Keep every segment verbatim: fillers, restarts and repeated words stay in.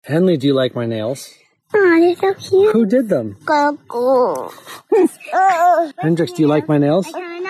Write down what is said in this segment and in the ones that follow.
Henley, do you like my nails? Oh, they're so cute. Who did them? Go. Hendrix, do you like my nails?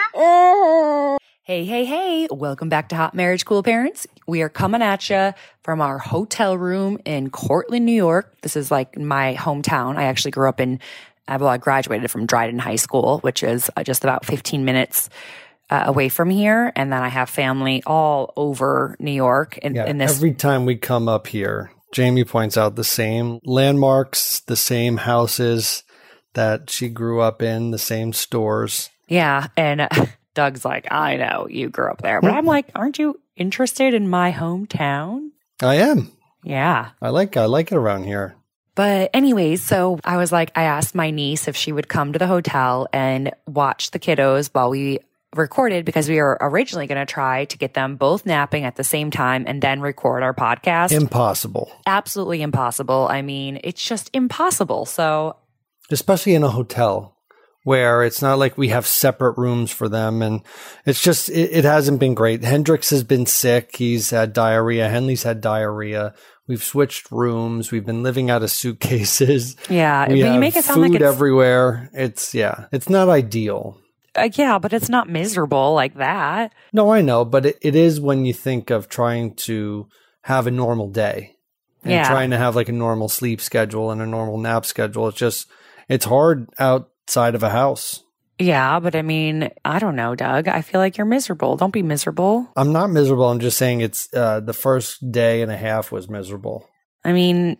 Hey, hey, hey. Welcome back to Hot Marriage Cool Parents. We are coming at you from our hotel room in Cortland, New York. This is like my hometown. I actually grew up in, well, I graduated from Dryden High School, which is just about fifteen minutes uh, away from here. And then I have family all over New York. In, Yeah, in this. every time we come up here, Jamie points out the same landmarks, the same houses that she grew up in, the same stores. Yeah. And uh, Doug's like, I know you grew up there. But I'm like, aren't you interested in my hometown? I am. Yeah. I like I like it around here. But anyways, so I was like, I asked my niece if she would come to the hotel and watch the kiddos while we recorded, because we were originally going to try to get them both napping at the same time and then record our podcast. Impossible. Absolutely impossible. I mean, it's just impossible. So, especially in a hotel where it's not like we have separate rooms for them. And it's just, it, it hasn't been great. Hendrix has been sick. He's had diarrhea. Henley's had diarrhea. We've switched rooms. We've been living out of suitcases. Yeah. We but have you make it sound food like it's everywhere. It's, yeah, it's not ideal. Uh, yeah, but it's not miserable like that. No, I know, but it, it is when you think of trying to have a normal day and Yeah. trying to have like a normal sleep schedule and a normal nap schedule. It's just, it's hard outside of a house. Yeah, but I mean, I don't know, Doug. I feel like you're miserable. Don't be miserable. I'm not miserable. I'm just saying it's uh, the first day and a half was miserable. I mean,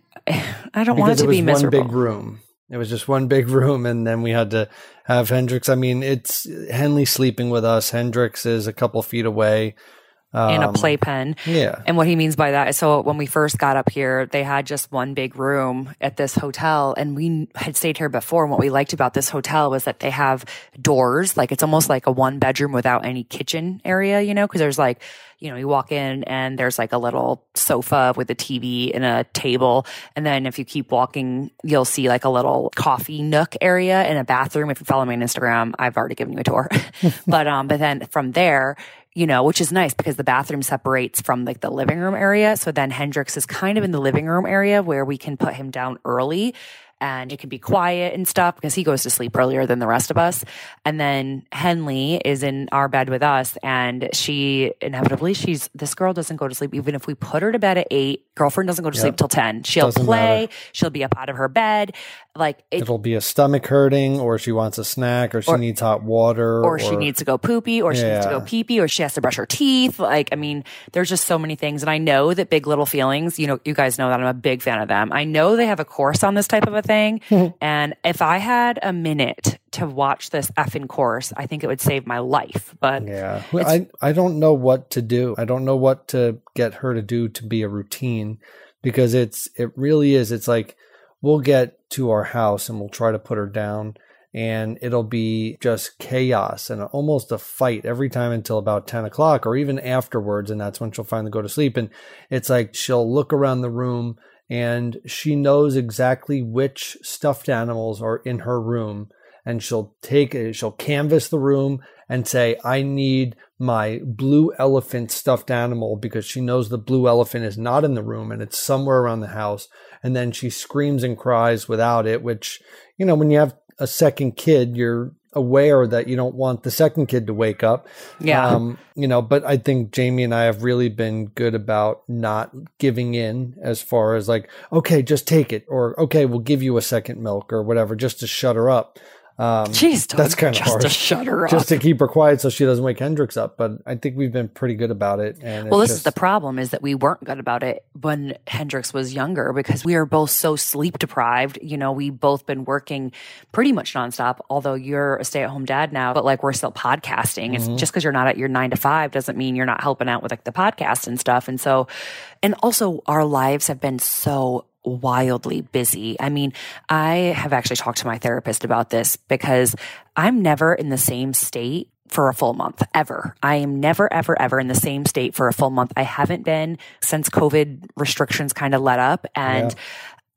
I don't want it Because to it was be one miserable. big room. It was just one big room, and then we had to have Hendrix. I mean, it's Henley sleeping with us. Hendrix is a couple feet away. Um, In a playpen. Yeah. And what he means by that is, so when we first got up here, they had just one big room at this hotel, and we had stayed here before. And what we liked about this hotel was that they have doors, like it's almost like a one bedroom without any kitchen area, you know, because there's like, you know, you walk in and there's like a little sofa with a T V and a table. And then if you keep walking, you'll see like a little coffee nook area and a bathroom. If you follow me on Instagram, I've already given you a tour. but, um, but then from there, you know, which is nice because the bathroom separates from like the living room area. So then Hendrix is kind of in the living room area where we can put him down early and it can be quiet and stuff because he goes to sleep earlier than the rest of us. And then Henley is in our bed with us, and she inevitably, she's, this girl doesn't go to sleep. Even if we put her to bed at eight, girlfriend doesn't go to Yep. sleep till ten. She'll Doesn't play. matter. She'll be up out of her bed. Like it, It'll be a stomach hurting, or she wants a snack, or she Or- needs hot water. or she needs to go poopy, or she needs to Yeah. go pee-pee, or she has to brush her teeth. Like, I mean, there's just so many things. And I know that Big Little Feelings, you know, you guys know that I'm a big fan of them. I know they have a course on this type of a thing. And if I had a minute to watch this effing course, I think it would save my life. But Yeah. I, I don't know what to do. I don't know what to get her to do to be a routine, because it's, it really is. It's like, we'll get to our house and we'll try to put her down, and it'll be just chaos and almost a fight every time until about ten o'clock or even afterwards. And that's when she'll finally go to sleep. And it's like, she'll look around the room and she knows exactly which stuffed animals are in her room. And she'll take it, she'll canvass the room and say, I need my blue elephant stuffed animal, because she knows the blue elephant is not in the room and it's somewhere around the house. And then she screams and cries without it, which, you know, when you have a second kid, you're aware that you don't want the second kid to wake up. Yeah. Um, you know, but I think Jamie and I have really been good about not giving in as far as like, okay, just take it, or okay, we'll give you a second milk or whatever, just to shut her up. Um, Jeez, that's kind of just hard. to shut her up. Just to keep her quiet so she doesn't wake Hendrix up. But I think we've been pretty good about it. And Well, it's this is just, the problem, is that we weren't good about it when Hendrix was younger, because we are both so sleep deprived. You know, we both been working pretty much nonstop, although you're a stay at home dad now, but like we're still podcasting. It's Mm-hmm. just because you're not at your nine to five doesn't mean you're not helping out with like the podcast and stuff. And so, and also our lives have been so wildly busy. I mean, I have actually talked to my therapist about this, because I'm never in the same state for a full month, ever. I am never, ever, ever in the same state for a full month. I haven't been since COVID restrictions kind of let up. And Yeah.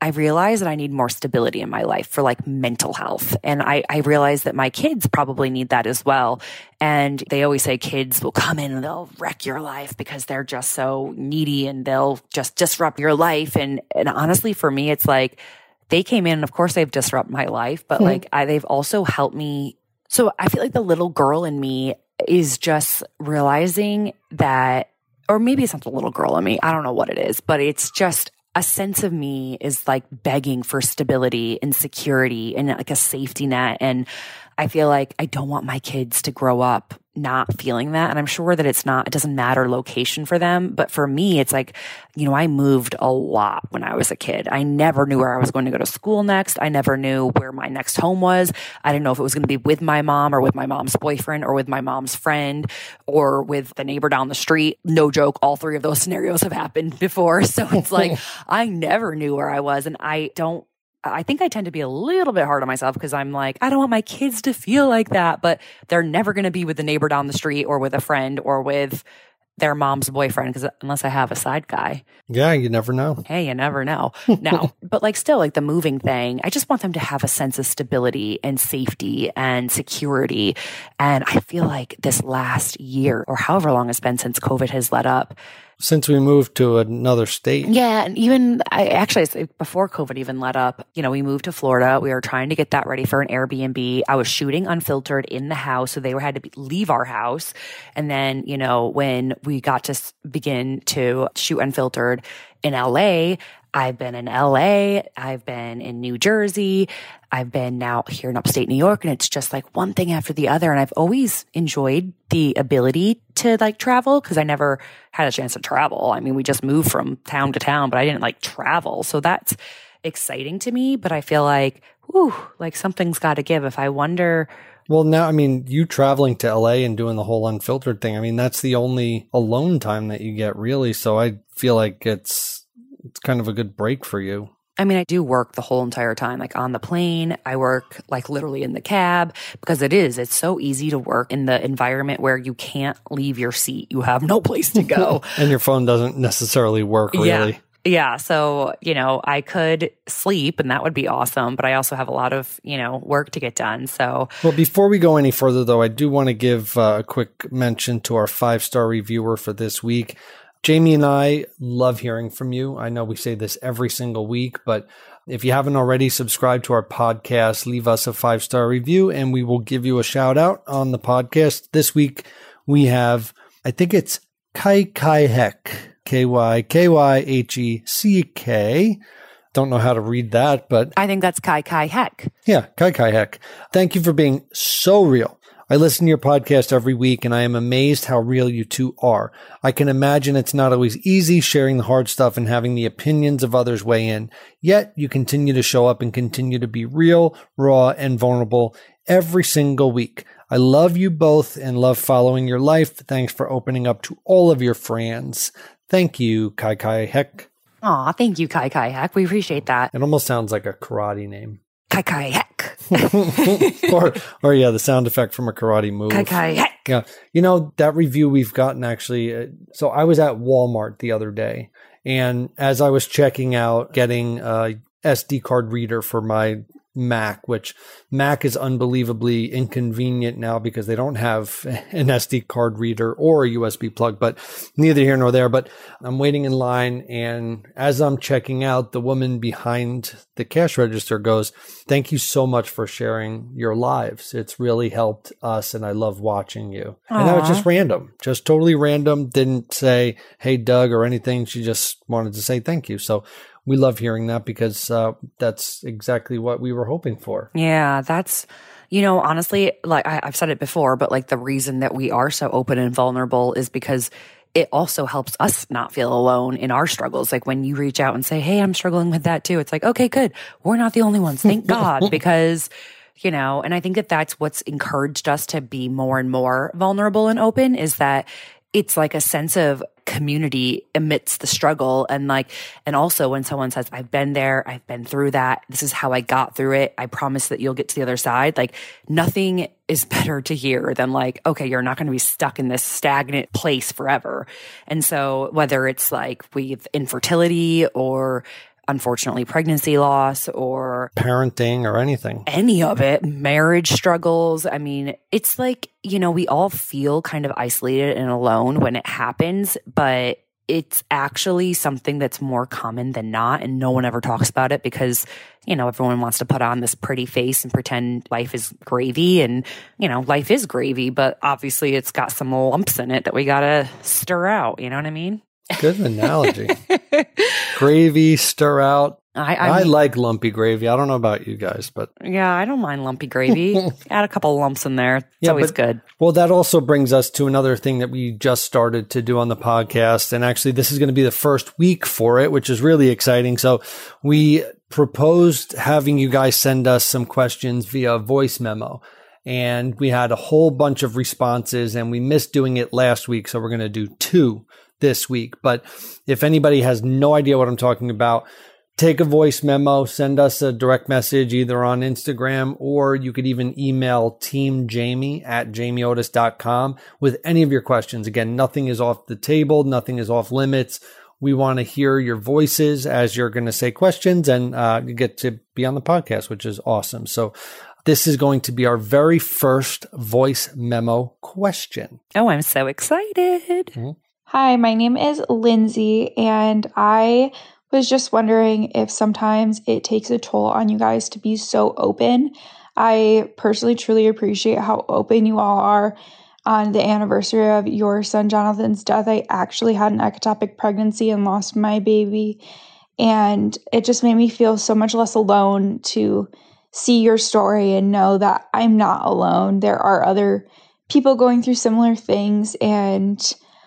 I realized that I need more stability in my life for like mental health. And I, I realized that my kids probably need that as well. And they always say kids will come in and they'll wreck your life because they're just so needy and they'll just disrupt your life. And, and honestly, for me, it's like they came in and of course they've disrupted my life, but mm-hmm. like I, they've also helped me. So I feel like the little girl in me is just realizing that, or maybe it's not the little girl in me. I don't know what it is, but it's just a sense of me is like begging for stability and security and like a safety net. And I feel like I don't want my kids to grow up not feeling that. And I'm sure that it's not, it doesn't matter location for them. But for me, it's like, you know, I moved a lot when I was a kid. I never knew where I was going to go to school next. I never knew where my next home was. I didn't know if it was going to be with my mom or with my mom's boyfriend or with my mom's friend or with the neighbor down the street. No joke. All three of those scenarios have happened before. So it's like, I never knew where I was. And I don't, I think I tend to be a little bit hard on myself because I'm like, I don't want my kids to feel like that, but they're never going to be with the neighbor down the street or with a friend or with their mom's boyfriend because unless I have a side guy. Yeah, you never know. Hey, you never know. Now, but like still like the moving thing, I just want them to have a sense of stability and safety and security. And I feel like this last year or however long it's been since COVID has let up, since we moved to another state. Yeah. And even I actually, before COVID even let up, you know, we moved to Florida. We were trying to get that ready for an Airbnb. I was shooting Unfiltered in the house. So they were, had to be, leave our house. And then, you know, when we got to begin to shoot Unfiltered in L A, I've been in L A, I've been in New Jersey, I've been now here in upstate New York, and it's just like one thing after the other. And I've always enjoyed the ability to like travel because I never had a chance to travel. I mean, we just moved from town to town, but I didn't like travel. So that's exciting to me. But I feel like, whew, like something's got to give. If I wonder. Well, now, I mean, you traveling to L A and doing the whole Unfiltered thing, I mean, that's the only alone time that you get really. So I feel like it's, it's kind of a good break for you. I mean, I do work the whole entire time, like on the plane. I work like literally in the cab because it is, it's so easy to work in the environment where you can't leave your seat. You have no place to go. And your phone doesn't necessarily work really. Yeah. Yeah. So, you know, I could sleep and that would be awesome, but I also have a lot of, you know, work to get done. So, well, before we go any further though, I do want to give uh, a quick mention to our five-star reviewer for this week. Jamie and I love hearing from you. I know we say this every single week, but if you haven't already subscribed to our podcast, leave us a five-star review and we will give you a shout out on the podcast. This week we have, I think it's Kai Kai Heck, K Y K Y H E C K. Don't know how to read that, but I think that's Kai Kai Heck. Yeah, Kai Kai Heck. Thank you for being so real. I listen to your podcast every week and I am amazed how real you two are. I can imagine it's not always easy sharing the hard stuff and having the opinions of others weigh in. Yet you continue to show up and continue to be real, raw, and vulnerable every single week. I love you both and love following your life. Thanks for opening up to all of your friends. Thank you, Kai Kai Heck. Aw, thank you, Kai Kai Heck. We appreciate that. It almost sounds like a karate name. Kai Kai Heck. or, or yeah, the sound effect from a karate move. Kai Kai Heck. Yeah. You know, that review we've gotten actually. Uh, so I was at Walmart the other day, and as I was checking out getting a S D card reader for my Mac, which Mac is unbelievably inconvenient now because they don't have an S D card reader or a U S B plug, but neither here nor there. But I'm waiting in line, and as I'm checking out, the woman behind the cash register goes, "Thank you so much for sharing your lives. It's really helped us, and I love watching you." Aww. And that was just random, just totally random. Didn't say, "Hey, Doug," or anything. She just wanted to say thank you. So we love hearing that because uh, that's exactly what we were hoping for. Yeah, that's, you know, honestly, like I, I've said it before, but like the reason that we are so open and vulnerable is because it also helps us not feel alone in our struggles. Like when you reach out and say, "Hey, I'm struggling with that too." It's like, okay, good. We're not the only ones. Thank God. Because, you know, and I think that that's what's encouraged us to be more and more vulnerable and open is that it's like a sense of community amidst the struggle. And like, and also when someone says, "I've been there, I've been through that. This is how I got through it. I promise that you'll get to the other side." Like nothing is better to hear than like, okay, you're not going to be stuck in this stagnant place forever. And so whether it's like with infertility or unfortunately pregnancy loss or parenting or anything. Any of it, marriage struggles. I mean, it's like, you know, we all feel kind of isolated and alone when it happens, but it's actually something that's more common than not. And no one ever talks about it because, you know, everyone wants to put on this pretty face and pretend life is gravy. And, you know, life is gravy, but obviously it's got some lumps in it that we got to stir out. You know what I mean? Good analogy. Gravy, stir out. I, I, I mean, like lumpy gravy. I don't know about you guys, but yeah, I don't mind lumpy gravy. Add a couple lumps in there. It's yeah, always but, good. Well, that also brings us to another thing that we just started to do on the podcast. And actually, this is going to be the first week for it, which is really exciting. So we proposed having you guys send us some questions via voice memo. And we had a whole bunch of responses and we missed doing it last week. So we're going to do two this week. But if anybody has no idea what I'm talking about, take a voice memo, send us a direct message either on Instagram, or you could even email teamjamie at jamie otis dot com with any of your questions. Again, nothing is off the table. Nothing is off limits. We want to hear your voices as you're going to say questions and uh, you get to be on the podcast, which is awesome. So this is going to be our very first voice memo question. Oh, I'm so excited. Mm-hmm. Hi, my name is Lindsay, and I was just wondering if sometimes it takes a toll on you guys to be so open. I personally truly appreciate how open you all are. On the anniversary of your son Jonathan's death, I actually had an ectopic pregnancy and lost my baby. And it just made me feel so much less alone to see your story and know that I'm not alone. There are other people going through similar things. And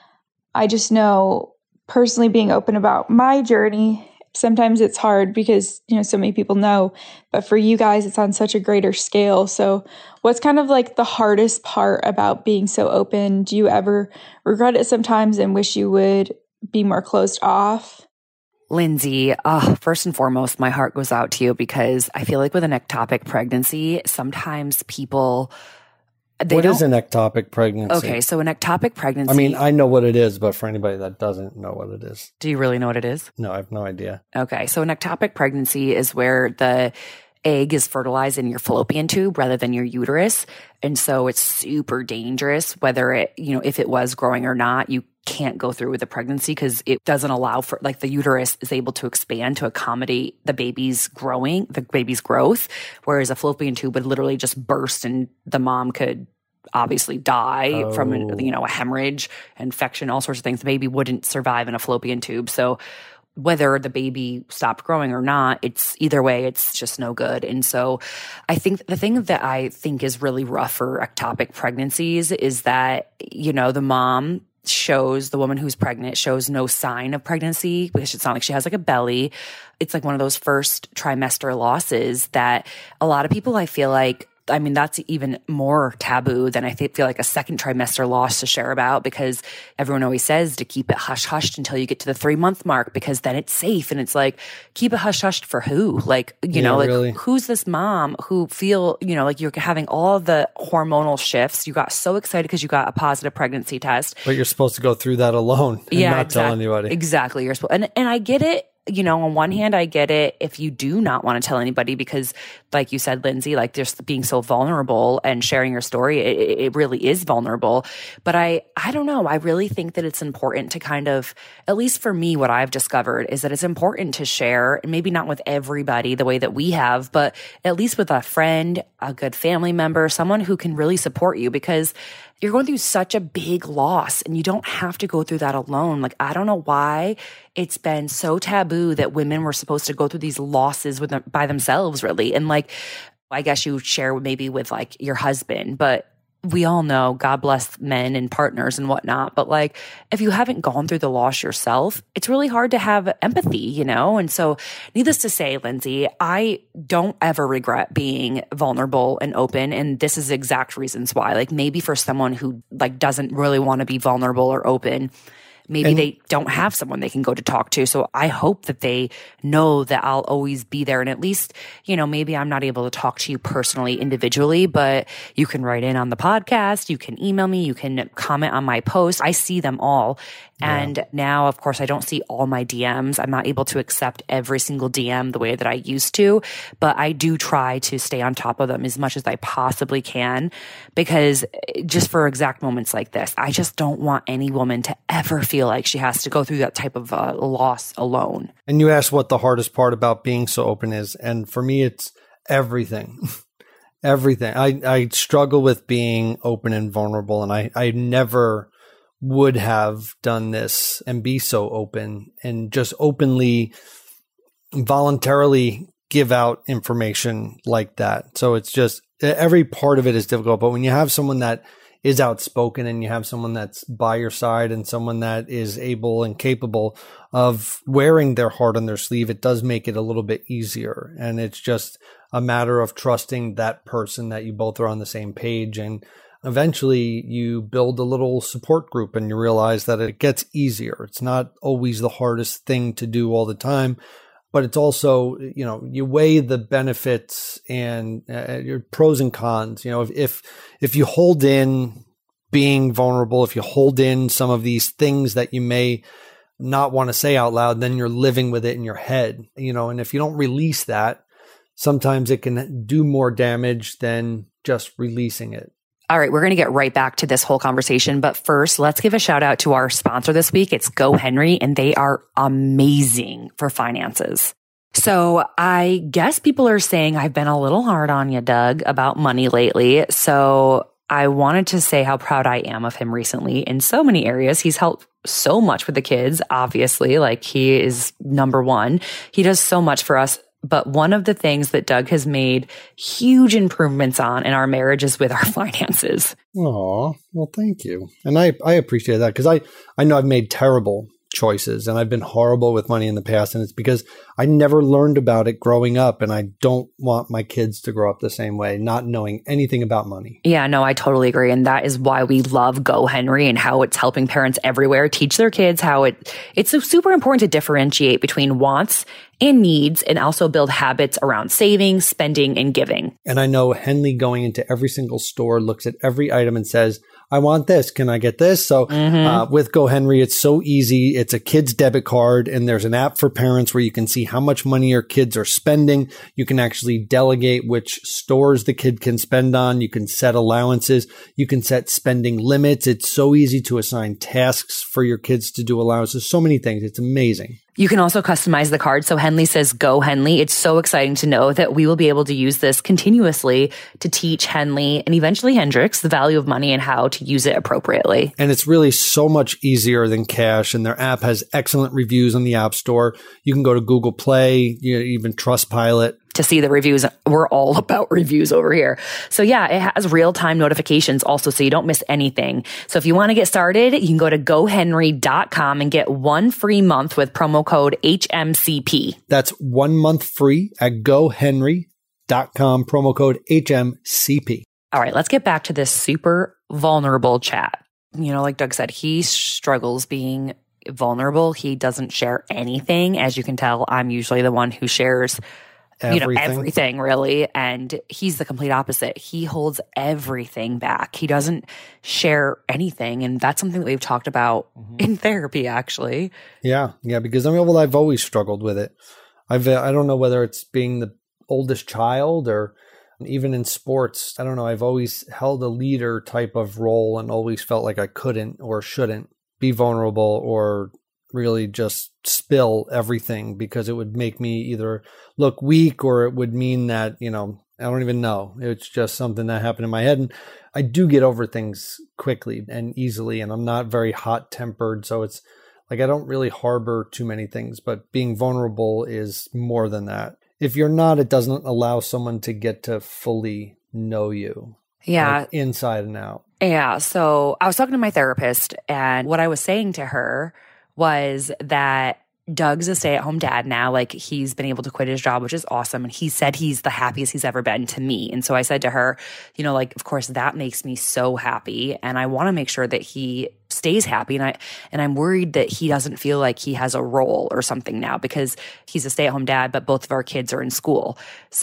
I just know personally being open about my journey, sometimes it's hard because, you know, so many people know, but for you guys, it's on such a greater scale. So what's kind of like the hardest part about being so open? Do you ever regret it sometimes and wish you would be more closed off? Lindsay, uh, first and foremost, my heart goes out to you because I feel like with an ectopic pregnancy, sometimes people... They what don't, is an ectopic pregnancy? Okay, so an ectopic pregnancy... I mean, I know what it is, but for anybody that doesn't know what it is. Do you really know what it is? No, I have no idea. Okay, so an ectopic pregnancy is where the egg is fertilized in your fallopian tube rather than your uterus. And so it's super dangerous whether it, you know, if it was growing or not. You can't go through with the pregnancy because it doesn't allow for, like, the uterus is able to expand to accommodate the baby's growing, the baby's growth, whereas a fallopian tube would literally just burst and the mom could obviously die oh. from, you know, a hemorrhage, infection, all sorts of things. The baby wouldn't survive in a fallopian tube. So whether the baby stopped growing or not, it's either way, it's just no good. And so I think the thing that I think is really rough for ectopic pregnancies is that, you know, the mom shows, the woman who's pregnant shows no sign of pregnancy because it's not like she has like a belly. It's like one of those first trimester losses that a lot of people, I feel like, I mean, that's even more taboo than I th- feel like a second trimester loss to share about because everyone always says to keep it hush-hushed until you get to the three-month mark because then it's safe. And it's like, keep it hush-hushed for who? Like, you yeah, know, like really. Who's this mom who feel, you know, like you're having all the hormonal shifts. You got so excited because you got a positive pregnancy test. But you're supposed to go through that alone and yeah, not exactly, tell anybody. Exactly. You're supposed, and, and I get it. You know, on one hand, I get it if you do not want to tell anybody because, like you said, Lindsay, like just being so vulnerable and sharing your story, it, it really is vulnerable. But I, I don't know. I really think that it's important to kind of, at least for me, what I've discovered is that it's important to share, maybe not with everybody the way that we have, but at least with a friend, a good family member, someone who can really support you because you're going through such a big loss and you don't have to go through that alone. Like, I don't know why it's been so taboo that women were supposed to go through these losses with them, by themselves, really. And like, I guess you share maybe with like your husband, but we all know, God bless men and partners and whatnot. But like, if you haven't gone through the loss yourself, it's really hard to have empathy, you know? And so needless to say, Lindsay, I don't ever regret being vulnerable and open. And this is exact reasons why, like maybe for someone who like doesn't really want to be vulnerable or open, maybe And- they don't have someone they can go to talk to. So I hope that they know that I'll always be there. And at least, you know, maybe I'm not able to talk to you personally, individually, but you can write in on the podcast. You can email me. You can comment on my posts. I see them all. And now, of course, I don't see all my D Ms. I'm not able to accept every single D M the way that I used to, but I do try to stay on top of them as much as I possibly can, because just for exact moments like this, I just don't want any woman to ever feel like she has to go through that type of uh, loss alone. And you asked what the hardest part about being so open is. And for me, it's everything. Everything. I, I struggle with being open and vulnerable. And I, I never would have done this and be so open and just openly, voluntarily give out information like that. So it's just, every part of it is difficult. But when you have someone that is outspoken and you have someone that's by your side and someone that is able and capable of wearing their heart on their sleeve, it does make it a little bit easier. And it's just a matter of trusting that person, that you both are on the same page. And eventually you build a little support group and you realize that it gets easier. It's not always the hardest thing to do all the time, but it's also, you know, you weigh the benefits and uh, your pros and cons. You know, if, if, if you hold in being vulnerable, if you hold in some of these things that you may not want to say out loud, then you're living with it in your head, you know, and if you don't release that, sometimes it can do more damage than just releasing it. All right, we're going to get right back to this whole conversation. But first, let's give a shout out to our sponsor this week. It's GoHenry, and they are amazing for finances. So I guess people are saying I've been a little hard on you, Doug, about money lately. So I wanted to say how proud I am of him recently in so many areas. He's helped so much with the kids, obviously, like he is number one. He does so much for us. But one of the things that Doug has made huge improvements on in our marriage is with our finances. Oh, well, thank you. And I, I appreciate that, because I, I know I've made terrible choices and I've been horrible with money in the past. And it's because I never learned about it growing up. And I don't want my kids to grow up the same way, not knowing anything about money. Yeah, no, I totally agree. And that is why we love GoHenry and how it's helping parents everywhere teach their kids how it, it's so super important to differentiate between wants and needs, and also build habits around saving, spending, and giving. And I know Henley, going into every single store, looks at every item and says, I want this. Can I get this? So mm-hmm. uh, with GoHenry, it's so easy. It's a kid's debit card, and there's an app for parents where you can see how much money your kids are spending. You can actually delegate which stores the kid can spend on. You can set allowances. You can set spending limits. It's so easy to assign tasks for your kids to do allowances. So many things. It's amazing. You can also customize the card. So Henley says, go Henley. It's so exciting to know that we will be able to use this continuously to teach Henley and eventually Hendrix the value of money and how to use it appropriately. And it's really so much easier than cash. And their app has excellent reviews on the App Store. You can go to Google Play, you know, even Trustpilot. To see the reviews. We're all about reviews over here. So yeah, it has real-time notifications also, so you don't miss anything. So if you want to get started, you can go to go henry dot com and get one free month with promo code H M C P. That's one month free at go henry dot com, promo code H M C P. All right, let's get back to this super vulnerable chat. You know, like Doug said, he struggles being vulnerable. He doesn't share anything. As you can tell, I'm usually the one who shares Everything. You know, everything really. And he's the complete opposite. He holds everything back. He doesn't share anything. And that's something that we've talked about mm-hmm. in therapy, actually. Yeah. Yeah. Because I mean, well, I've always struggled with it. I've, I don't know whether it's being the oldest child or even in sports. I don't know. I've always held a leader type of role and always felt like I couldn't or shouldn't be vulnerable or really just spill everything, because it would make me either look weak or it would mean that, you know, I don't even know. It's just something that happened in my head. And I do get over things quickly and easily, and I'm not very hot tempered. So it's like, I don't really harbor too many things, but being vulnerable is more than that. If you're not, it doesn't allow someone to get to fully know you. Yeah. Like inside and out. Yeah. So I was talking to my therapist, and what I was saying to her was that Doug's a stay-at-home dad now. Like, he's been able to quit his job, which is awesome. And he said he's the happiest he's ever been to me. And so I said to her, you know, like, of course, that makes me so happy. And I want to make sure that he stays happy. And I, and I'm worried that he doesn't feel like he has a role or something now, because he's a stay-at-home dad, but both of our kids are in school.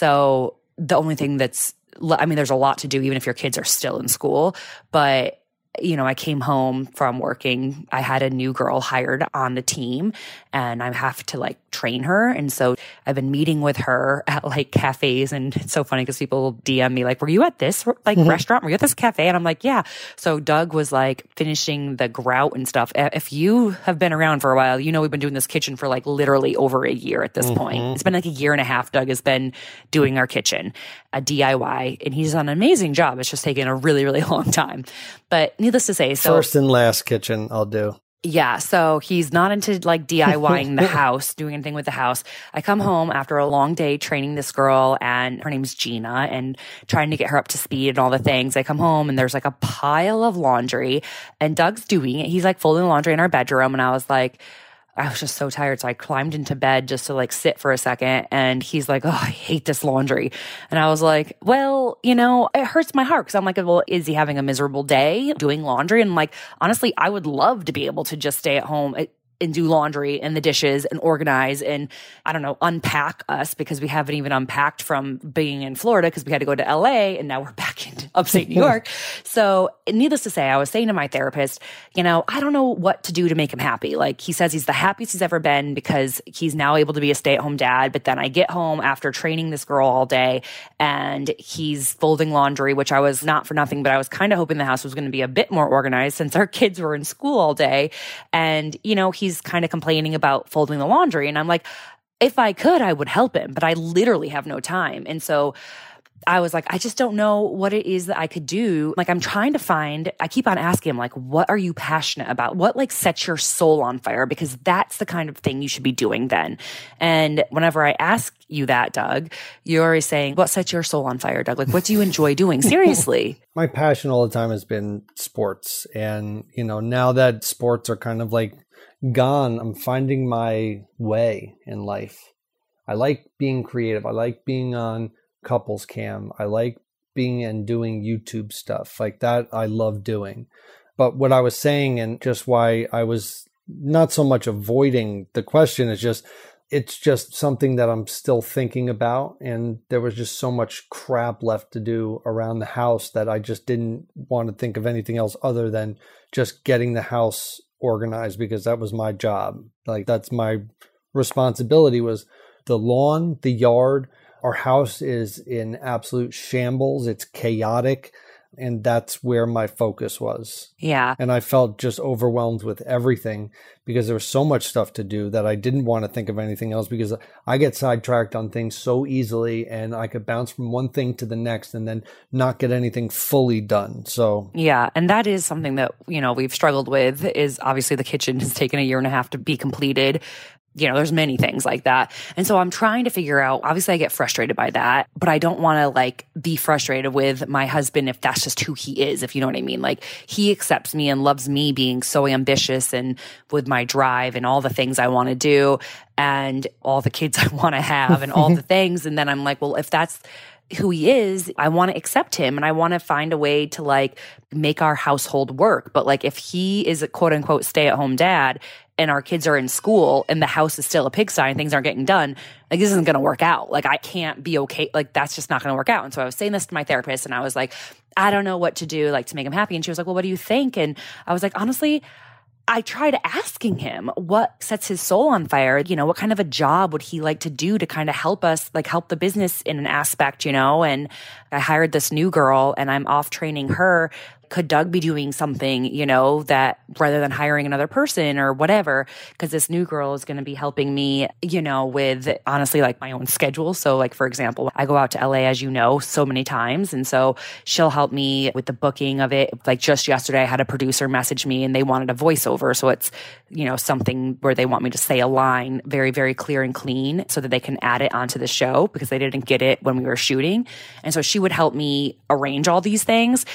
So the only thing that's, I mean, there's a lot to do even if your kids are still in school, but you know, I came home from working. I had a new girl hired on the team, and I have to like train her. And so I've been meeting with her at like cafes. And it's so funny because people D M me like, were you at this like mm-hmm. restaurant? Were you at this cafe? And I'm like, yeah. So Doug was like finishing the grout and stuff. If you have been around for a while, you know, we've been doing this kitchen for like literally over a year at this mm-hmm. point. It's been like a year and a half. Doug has been doing our kitchen, a D I Y, and he's done an amazing job. It's just taken a really, really long time. But needless to say, so first and last kitchen I'll do. Yeah, so he's not into like DIYing the house, doing anything with the house. I come home after a long day training this girl, and her name's Gina, and trying to get her up to speed and all the things. I come home and there's like a pile of laundry, and Doug's doing it. He's like folding laundry in our bedroom, and I was like, I was just so tired. So I climbed into bed just to like sit for a second. And he's like, oh, I hate this laundry. And I was like, well, you know, it hurts my heart. Cause I'm like, well, is he having a miserable day doing laundry? And like, honestly, I would love to be able to just stay at home and do laundry and the dishes and organize and, I don't know, unpack us, because we haven't even unpacked from being in Florida because we had to go to L A and now we're back in upstate New York. So needless to say, I was saying to my therapist, you know, I don't know what to do to make him happy. Like, he says he's the happiest he's ever been because he's now able to be a stay-at-home dad. But then I get home after training this girl all day and he's folding laundry, which I was not for nothing, but I was kind of hoping the house was going to be a bit more organized since our kids were in school all day. And, you know, he he's kind of complaining about folding the laundry. And I'm like, if I could, I would help him, but I literally have no time. And so I was like, I just don't know what it is that I could do. Like, I'm trying to find, I keep on asking him, like, what are you passionate about? What like sets your soul on fire? Because that's the kind of thing you should be doing then. And whenever I ask you that, Doug, you're always saying, what sets your soul on fire, Doug? Like, what do you enjoy doing? Seriously. My passion all the time has been sports. And, you know, now that sports are kind of like gone, I'm finding my way in life. I like being creative. I like being on Couples Cam. I like being and doing YouTube stuff like that. I love doing. But what I was saying, and just why I was not so much avoiding the question, is just, it's just something that I'm still thinking about. And there was just so much crap left to do around the house that I just didn't want to think of anything else other than just getting the house organized, because that was my job. Like, that's my responsibility, was the lawn, the yard. Our house is in absolute shambles. It's chaotic. And that's where my focus was. Yeah. And I felt just overwhelmed with everything because there was so much stuff to do that I didn't want to think of anything else, because I get sidetracked on things so easily, and I could bounce from one thing to the next and then not get anything fully done. So yeah. And that is something that, you know, we've struggled with, is obviously the kitchen has taken a year and a half to be completed. You know, there's many things like that. And so I'm trying to figure out, obviously I get frustrated by that, but I don't want to like be frustrated with my husband if that's just who he is, if you know what I mean. Like, he accepts me and loves me being so ambitious and with my drive and all the things I want to do and all the kids I want to have and all the things. And then I'm like, well, if that's who he is, I want to accept him and I want to find a way to like make our household work. But like, if he is a quote unquote stay at home dad and our kids are in school and the house is still a pigsty and things aren't getting done, like, this isn't going to work out. Like, I can't be okay. Like, that's just not going to work out. And so I was saying this to my therapist and I was like, I don't know what to do, like, to make him happy. And she was like, well, what do you think? And I was like, honestly, I tried asking him what sets his soul on fire. You know, what kind of a job would he like to do to kind of help us, like help the business in an aspect, you know? And I hired this new girl and I'm off training her. Could Doug be doing something, you know, that rather than hiring another person or whatever, because this new girl is going to be helping me, you know, with honestly like my own schedule. So like, for example, I go out to L A, as you know, so many times. And so she'll help me with the booking of it. Like just yesterday, I had a producer message me and they wanted a voiceover. So it's, you know, something where they want me to say a line very, very clear and clean so that they can add it onto the show because they didn't get it when we were shooting. And so she would help me arrange all these things.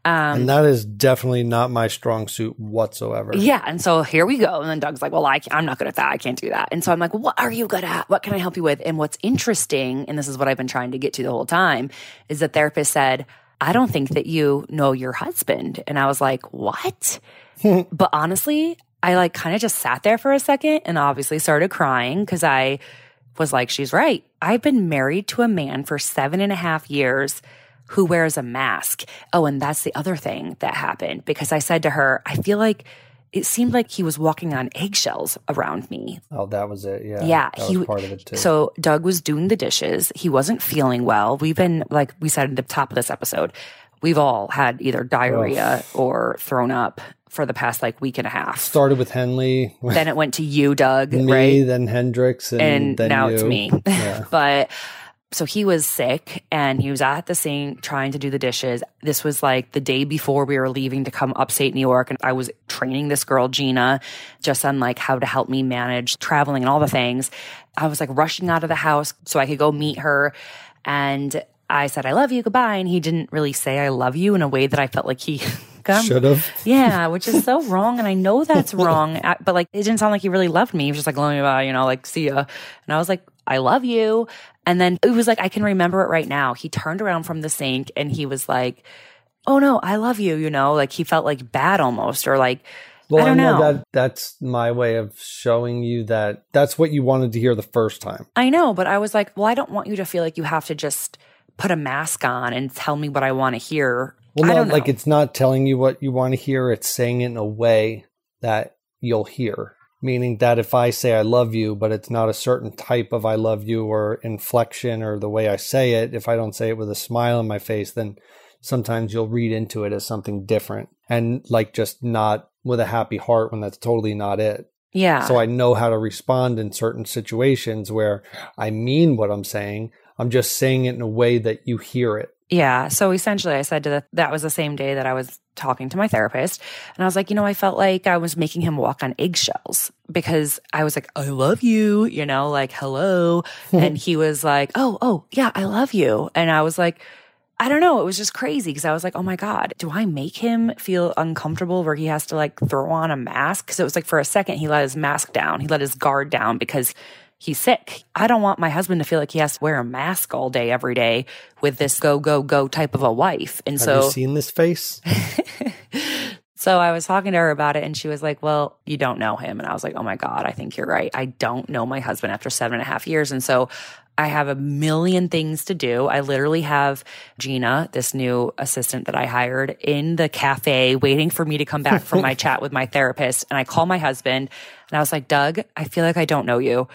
Um, and that is definitely not my strong suit whatsoever. Yeah. And so here we go. And then Doug's like, well, I can't, I'm not good at that. I can't do that. And so I'm like, what are you good at? What can I help you with? And what's interesting, and this is what I've been trying to get to the whole time, is the therapist said, I don't think that you know your husband. And I was like, what? But honestly, I like kind of just sat there for a second and obviously started crying because I was like, she's right. I've been married to a man for seven and a half years who wears a mask. Oh, and that's the other thing that happened because I said to her, I feel like it seemed like he was walking on eggshells around me. Oh, that was it. Yeah. Yeah. That he, was part of it too. So Doug was doing the dishes. He wasn't feeling well. We've been, like we said at the top of this episode, we've all had either diarrhea oh. or thrown up for the past like week and a half. Started with Henley. Then it went to you, Doug, me, right? Then Hendrix. And, and then now you. it's me. Yeah. But so he was sick and he was at the sink trying to do the dishes. This was like the day before we were leaving to come upstate New York. And I was training this girl, Gina, just on like how to help me manage traveling and all the things. I was like rushing out of the house so I could go meet her. And I said, I love you, goodbye. And he didn't really say I love you in a way that I felt like he should have. Yeah, which is so wrong. And I know that's wrong. But like, it didn't sound like he really loved me. He was just like, let me bye, you know, like, see ya. And I was like, I love you. And then it was like, I can remember it right now. He turned around from the sink and he was like, oh no, I love you. You know, like he felt like bad almost or like, well, I don't I know, know. That that's my way of showing you that that's what you wanted to hear the first time. I know, but I was like, well, I don't want you to feel like you have to just put a mask on and tell me what I want to hear. Well, I no, don't know. like it's not telling you what you want to hear. It's saying it in a way that you'll hear. Meaning that if I say I love you, but it's not a certain type of I love you or inflection or the way I say it, if I don't say it with a smile on my face, then sometimes you'll read into it as something different and like just not with a happy heart when that's totally not it. Yeah. So I know how to respond in certain situations where I mean what I'm saying. I'm just saying it in a way that you hear it. Yeah. So essentially I said to the, that was the same day that I was talking to my therapist. And I was like, you know, I felt like I was making him walk on eggshells because I was like, I love you, you know, like, hello. And he was like, oh, oh, yeah, I love you. And I was like, I don't know. It was just crazy because I was like, oh my God, do I make him feel uncomfortable where he has to like throw on a mask? Because it was like for a second, he let his mask down. He let his guard down because he's sick. I don't want my husband to feel like he has to wear a mask all day, every day with this go, go, go type of a wife. And Have so, you seen this face? so I was talking to her about it and she was like, well, you don't know him. And I was like, oh my God, I think you're right. I don't know my husband after seven and a half years. And so I have a million things to do. I literally have Gina, this new assistant that I hired, in the cafe waiting for me to come back from my chat with my therapist. And I call my husband and I was like, Doug, I feel like I don't know you.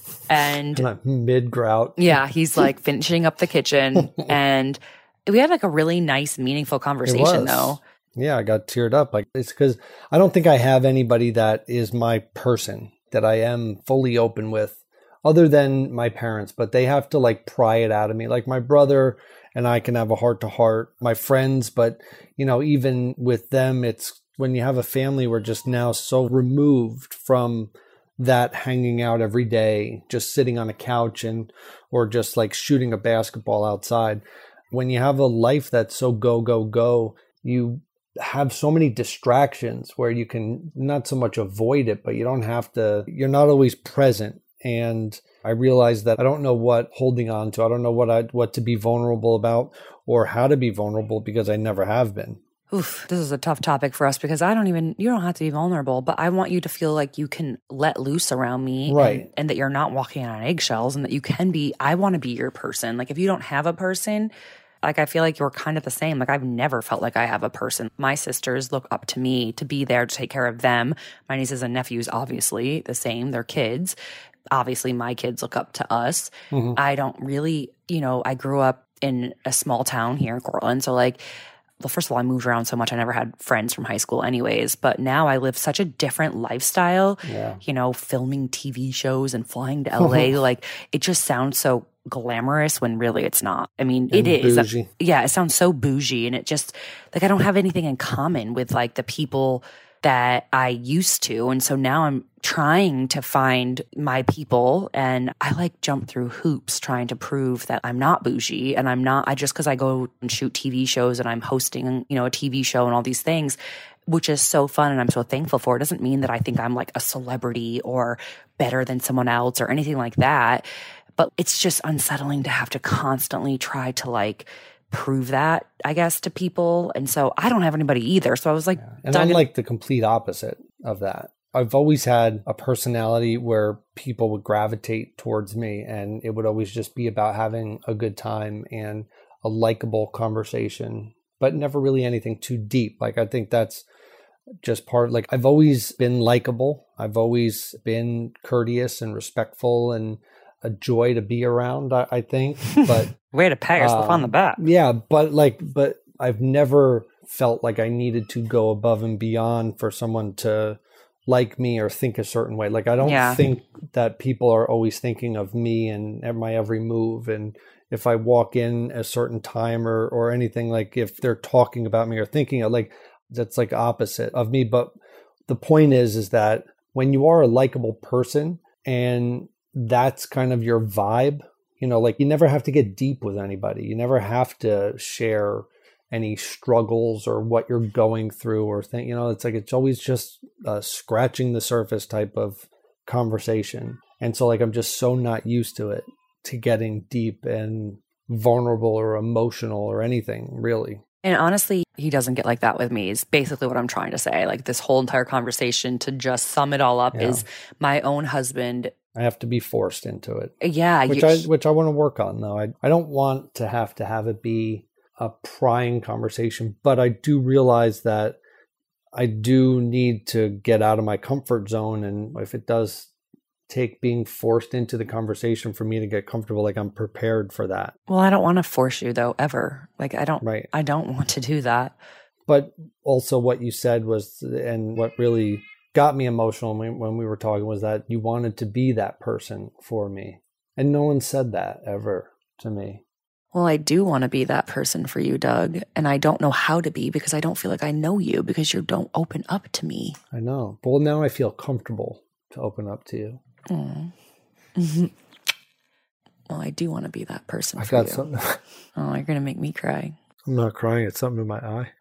And mid grout. Yeah, he's like finishing up the kitchen. And we had like a really nice, meaningful conversation though. Yeah, I got teared up. Like it's because I don't think I have anybody that is my person that I am fully open with other than my parents, but they have to like pry it out of me. Like my brother and I can have a heart to heart, my friends, but you know, even with them, it's when you have a family, we're just now so removed from that hanging out every day, just sitting on a couch and, or just like shooting a basketball outside. When you have a life that's so go, go, go, you have so many distractions where you can not so much avoid it, but you don't have to, you're not always present. And I realized that I don't know what holding on to. I don't know what I, what to be vulnerable about or how to be vulnerable because I never have been. Oof, this is a tough topic for us because I don't even, you don't have to be vulnerable, but I want you to feel like you can let loose around me. Right. And, and that you're not walking on eggshells and that you can be, I want to be your person. Like if you don't have a person, like I feel like you're kind of the same. Like I've never felt like I have a person. My sisters look up to me to be there to take care of them. My nieces and nephews, obviously the same, they're kids. Obviously my kids look up to us. Mm-hmm. I don't really, you know, I grew up in a small town here in Cortland. So like, well, first of all, I moved around so much. I never had friends from high school anyways, but now I live such a different lifestyle, yeah. you know, filming T V shows and flying to L A. Like it just sounds so glamorous when really it's not. I mean, and it is. Bougie. Yeah. It sounds so bougie and it just like, I don't have anything in common with like the people that I used to. And so now I'm trying to find my people, and I like jump through hoops trying to prove that I'm not bougie and I'm not, I just, cause I go and shoot T V shows and I'm hosting, you know, a T V show and all these things, which is so fun. And I'm so thankful for it. Doesn't mean that I think I'm like a celebrity or better than someone else or anything like that. But it's just unsettling to have to constantly try to like prove that, I guess, to people. And so I don't have anybody either. So I was like, yeah. And I'm like the complete opposite of that. I've always had a personality where people would gravitate towards me, and it would always just be about having a good time and a likable conversation, but never really anything too deep. Like, I think that's just part, like, I've always been likable. I've always been courteous and respectful and a joy to be around, I, I think. But way to pat yourself um, on the back. Yeah, but like, but I've never felt like I needed to go above and beyond for someone to like me or think a certain way. Like, I don't yeah. think that people are always thinking of me and my every move. And if I walk in a certain time or or anything, like if they're talking about me or thinking of, like, that's like opposite of me. But the point is, is that when you are a likable person and that's kind of your vibe, you know, like, you never have to get deep with anybody. You never have to share any struggles or what you're going through or think, you know, it's like, it's always just uh, scratching the surface type of conversation. And so, like, I'm just so not used to it, to getting deep and vulnerable or emotional or anything, really. And honestly, he doesn't get like that with me, is basically what I'm trying to say. Like, this whole entire conversation, to just sum it all up, yeah. is my own husband. I have to be forced into it. Yeah. Which I which I want to work on, though. I, I don't want to have to have it be a prying conversation, but I do realize that I do need to get out of my comfort zone. And if it does take being forced into the conversation for me to get comfortable, like, I'm prepared for that. Well, I don't want to force you, though, ever. Like, I don't, right. I don't want to do that. But also what you said was, and what really got me emotional when, when we were talking, was that you wanted to be that person for me. And no one said that ever to me. Well, I do want to be that person for you, Doug. And I don't know how to be, because I don't feel like I know you, because you don't open up to me. I know. Well, now I feel comfortable to open up to you. Mm. Mm-hmm. Well, I do want to be that person I for got you. something. Oh, you're going to make me cry. I'm not crying. It's something in my eye.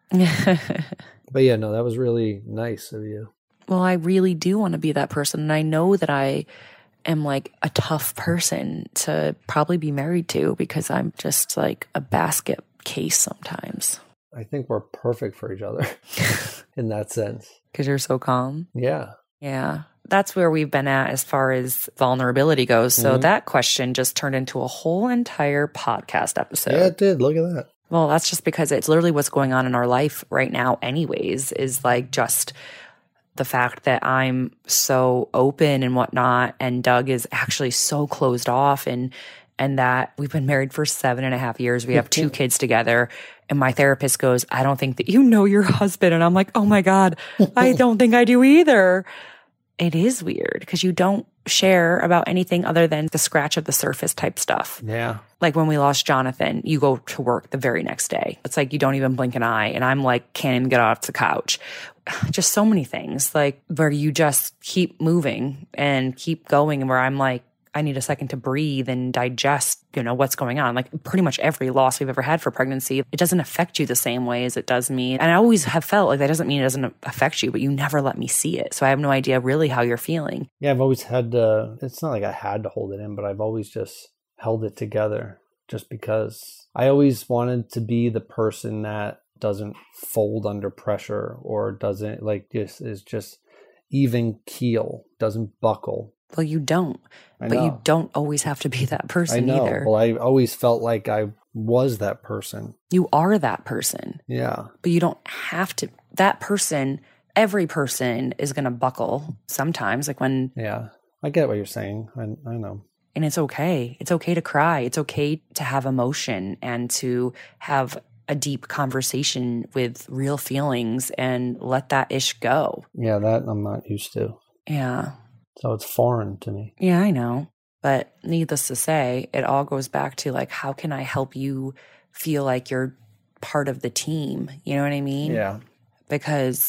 But yeah, no, that was really nice of you. Well, I really do want to be that person. And I know that I am like a tough person to probably be married to, because I'm just like a basket case sometimes. I think we're perfect for each other in that sense. Because you're so calm? Yeah. Yeah. That's where we've been at as far as vulnerability goes. So mm-hmm. that question just turned into a whole entire podcast episode. Yeah, it did. Look at that. Well, that's just because it's literally what's going on in our life right now anyways, is like just the fact that I'm so open and whatnot, and Doug is actually so closed off, and and that we've been married for seven and a half years. We have two kids together. And my therapist goes, I don't think that you know your husband. And I'm like, oh my God, I don't think I do either. It is weird because you don't share about anything other than the scratch of the surface type stuff. Yeah. Like when we lost Jonathan, you go to work the very next day. It's like you don't even blink an eye. And I'm like, can't even get off the couch. Just so many things like where you just keep moving and keep going, and where I'm like, I need a second to breathe and digest, you know, what's going on. Like pretty much every loss we've ever had for pregnancy, it doesn't affect you the same way as it does me. And I always have felt like that doesn't mean it doesn't affect you, but you never let me see it. So I have no idea really how you're feeling. Yeah, I've always had to, it's not like I had to hold it in, but I've always just held it together just because I always wanted to be the person that doesn't fold under pressure or doesn't like just is just even keel, doesn't buckle. Well, you don't. I but know. You don't always have to be that person I know. either. Well, I always felt like I was that person. You are that person. Yeah. But you don't have to. That person, every person is going to buckle sometimes. Like when. Yeah. I get what you're saying. I, I know. And it's okay. It's okay to cry. It's okay to have emotion and to have a deep conversation with real feelings and let that ish go. Yeah, that I'm not used to. Yeah. So it's foreign to me. Yeah, I know. But needless to say, it all goes back to like, how can I help you feel like you're part of the team? You know what I mean? Yeah. Because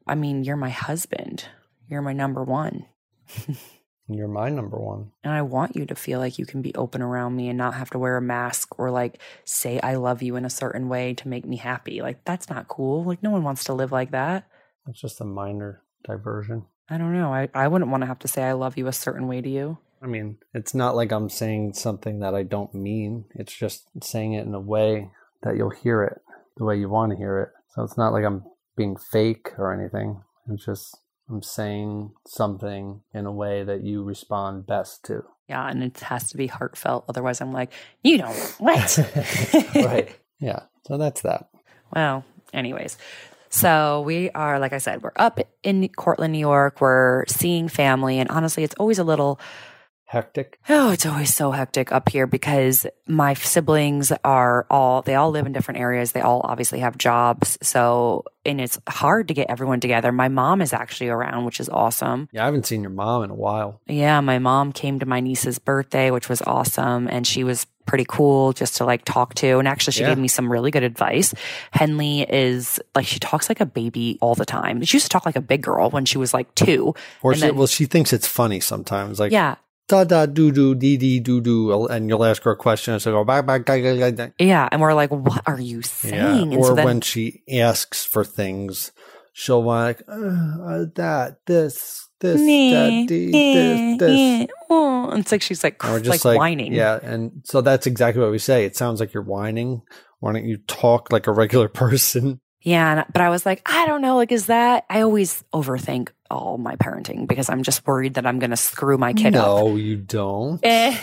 I mean, you're my husband. You're my number one. You're my number one. And I want you to feel like you can be open around me and not have to wear a mask or like say I love you in a certain way to make me happy. Like, that's not cool. Like, no one wants to live like that. It's just a minor diversion. I don't know. I, I wouldn't want to have to say I love you a certain way to you. I mean, it's not like I'm saying something that I don't mean. It's just saying it in a way that you'll hear it the way you want to hear it. So it's not like I'm being fake or anything. It's just I'm saying something in a way that you respond best to. Yeah, and it has to be heartfelt. Otherwise, I'm like, you don't, what? Right. Yeah. So that's that. Well, anyways. So we are, like I said, we're up in Cortland, New York. We're seeing family. And honestly, it's always a little hectic. Oh, it's always so hectic up here because my siblings are all, they all live in different areas. They all obviously have jobs. So, and it's hard to get everyone together. My mom is actually around, which is awesome. Yeah, I haven't seen your mom in a while. Yeah, my mom came to my niece's birthday, which was awesome. And she was pretty cool just to like talk to. And actually, she Yeah. gave me some really good advice. Henley is like, she talks like a baby all the time. She used to talk like a big girl when she was like two. Or And she, then- well, she thinks it's funny sometimes. Like, Yeah. da da doo doo dee dee doo doo, and you'll ask her a question and she'll go bye bye bye bye bye. Yeah. And we're like, what are you saying? And Or so then, when she asks for things, she'll want like uh, uh, that, this, this, that, the, this, this. Oh, and it's like she's like, And we're like, just like, whining. Yeah, and so that's exactly what we say. It sounds like you're whining. Why don't you talk like a regular person? Yeah, and, but I was like, I don't know, like, is that, I always overthink all my parenting because I'm just worried that I'm going to screw my kid up. No, you don't.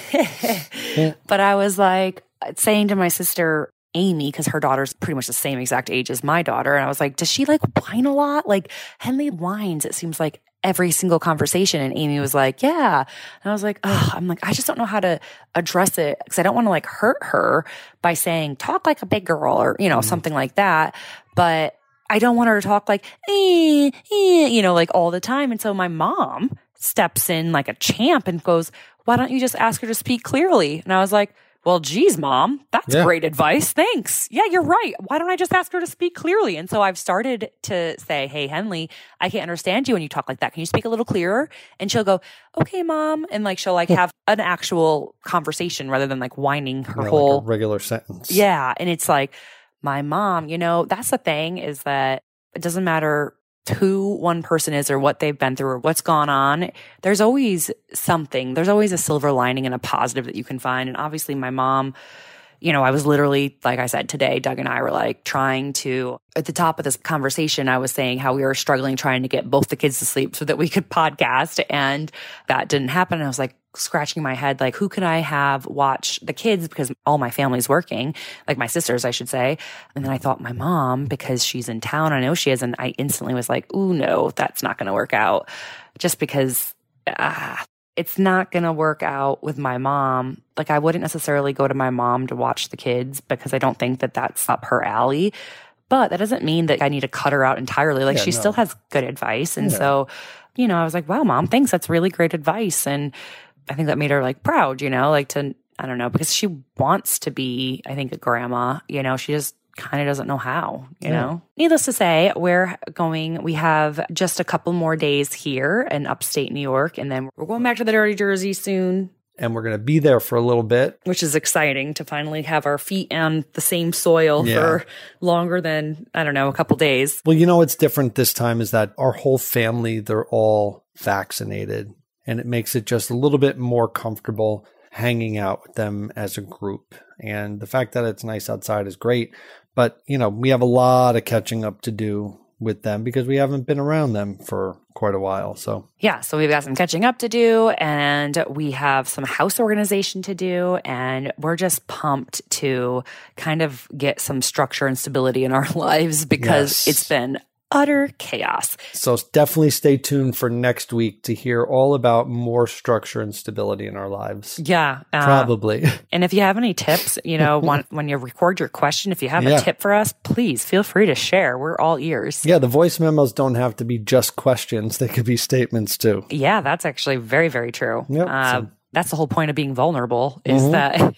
But I was like saying to my sister, Amy, because her daughter's pretty much the same exact age as my daughter. And I was like, does she like whine a lot? Like Henley whines, it seems like every single conversation. And Amy was like, yeah. And I was like, oh, I'm like, I just don't know how to address it because I don't want to like hurt her by saying, talk like a big girl or, you know, Mm-hmm. something like that. But I don't want her to talk like, eh, eh, you know, like all the time. And so my mom steps in like a champ and goes, why don't you just ask her to speak clearly? And I was like, well, geez, mom, that's Yeah. great advice. Thanks. Yeah, you're right. Why don't I just ask her to speak clearly? And so I've started to say, hey, Henley, I can't understand you when you talk like that. Can you speak a little clearer? And she'll go, okay, mom. And like, she'll like have an actual conversation rather than like whining her You know, whole like a regular sentence. yeah. And it's like, my mom, you know, that's the thing is that it doesn't matter who one person is or what they've been through or what's gone on. There's always something. There's always a silver lining and a positive that you can find. And obviously my mom, you know, I was literally, like I said today, Doug and I were like trying to, at the top of this conversation, I was saying how we were struggling trying to get both the kids to sleep so that we could podcast. And that didn't happen. And I was like scratching my head, like, who can I have watch the kids? Because all my family's working, like my sisters, I should say. And then I thought my mom, because she's in town, I know she is. And I instantly was like, ooh, no, that's not going to work out. Just because, ah, it's not going to work out with my mom. Like I wouldn't necessarily go to my mom to watch the kids because I don't think that that's up her alley. But that doesn't mean that I need to cut her out entirely. Like Yeah, she no. still has good advice. And Yeah. so, you know, I was like, wow, mom, thanks. That's really great advice. And I think that made her like proud, you know, like to, I don't know, because she wants to be, I think, a grandma, you know, she just kind of doesn't know how, you Yeah. know. Needless to say, we're going, we have just a couple more days here in upstate New York, and then we're going back to the dirty Jersey soon, And we're going to be there for a little bit. which is exciting to finally have our feet on the same soil Yeah. for longer than, I don't know, a couple days. Well, you know what's different this time is that our whole family, they're all vaccinated. And it makes it just a little bit more comfortable hanging out with them as a group. And the fact that it's nice outside is great. But, you know, we have a lot of catching up to do with them because we haven't been around them for quite a while. So, Yeah, so we've got some catching up to do, and we have some house organization to do, and we're just pumped to kind of get some structure and stability in our lives because Yes. it's been utter chaos. so definitely stay tuned for next week to hear all about more structure and stability in our lives. Yeah. uh, Probably. And if you have any tips, you know, when, when you record your question, if you have Yeah. a tip for us, please feel free to share. We're all ears. Yeah, the voice memos don't have to be just questions. They could be statements too. Yeah, that's actually very, very true. Yep, Uh, so- that's the whole point of being vulnerable is Mhm. that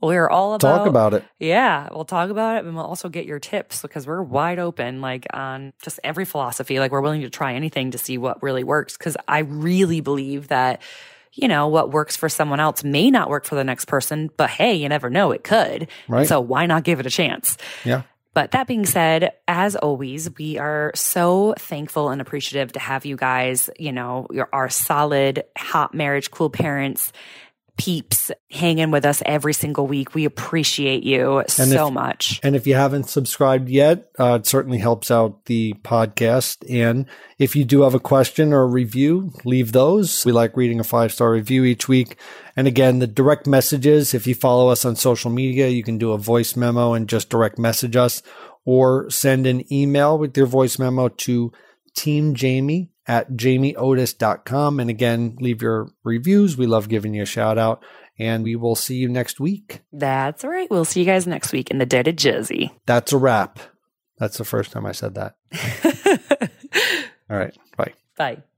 we're all about talk about it. Yeah, we'll talk about it, and we'll also get your tips because we're wide open, like on just every philosophy. Like we're willing to try anything to see what really works. Because I really believe that, you know, what works for someone else may not work for the next person, but hey, you never know, it could. Right. So why not give it a chance? Yeah. But that being said, as always, we are so thankful and appreciative to have you guys, you know, you're our solid, hot marriage, cool parents, peeps hanging with us every single week. We appreciate you And so if- much. And if you haven't subscribed yet, uh, it certainly helps out the podcast. And if you do have a question or a review, leave those. We like reading a five-star review each week. And again, the direct messages, if you follow us on social media, you can do a voice memo and just direct message us, or send an email with your voice memo to Team Jamie at jamie otis dot com. And again, leave your reviews. We love giving you a shout out, and we will see you next week. That's right. We'll see you guys next week in the Dead of Jersey. That's a wrap. That's the first time I said that. All right. Bye. Bye.